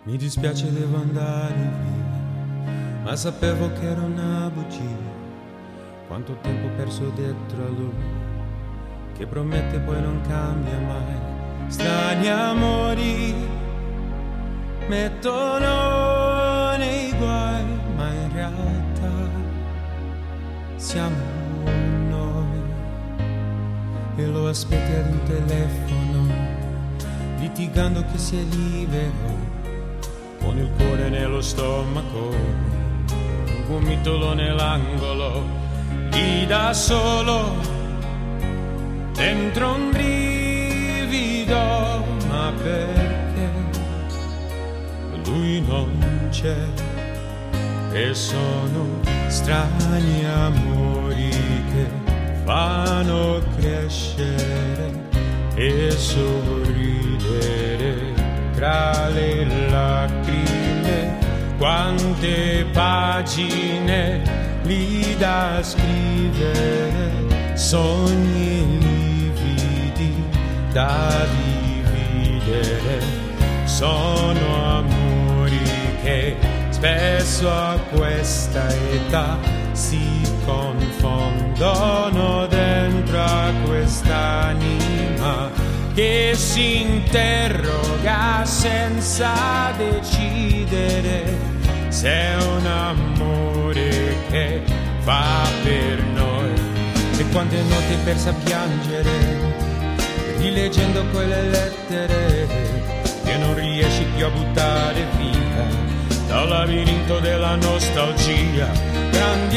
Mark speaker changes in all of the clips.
Speaker 1: Mi dispiace, devo andare via, ma sapevo che era una bugia. Quanto tempo perso dietro a lui, che promette poi non cambia mai. Strani amori mettono nei guai, ma in realtà siamo noi. E lo aspetti ad un telefono, litigando che si è libero, con il cuore nello stomaco, un gomitolo nell'angolo, lì da solo, dentro un brivido, ma perché lui non c'è? E sono strani amori che fanno crescere e sorridere tra le lacrime. Quante pagine lì da scrivere, sogni lividi da dividere. Sono amori che spesso a questa età si confondono dentro a quest'anima che si interroga senza decidere se è un amore che fa per noi. E quante notti perse a piangere, rileggendo quelle lettere che non riesci più a buttare via dal labirinto della nostalgia. Grandi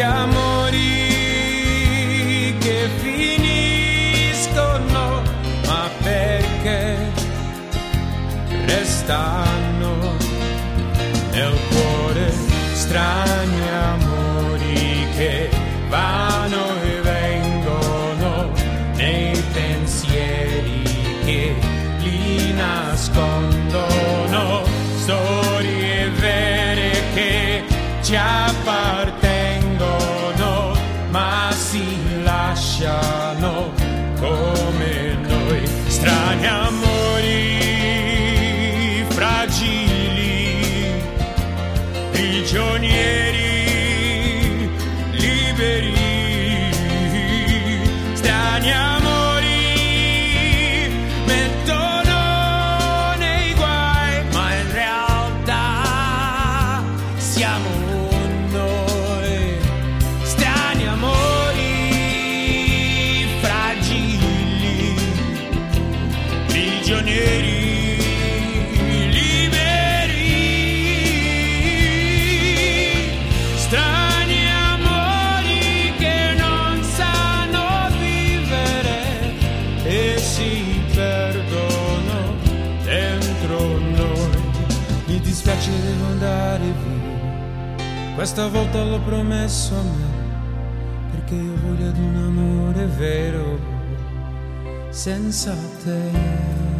Speaker 1: amori che finiscono, ma perché restano nel cuore. Strani amori che vanno e vengono nei pensieri che li nascondono. Storie vere che ci appartengono, ma si lasciano come noi. Strani amori fragili, prigionieri liberi. Strani amori mettono nei guai, ma in realtà siamo noi. Strani amori fragili, prigionieri liberi. Strani amori che non sanno vivere e si perdono dentro noi. Mi dispiace, devo andare via, questa volta l'ho promesso a me, perché io voglio ad un amore vero senza te.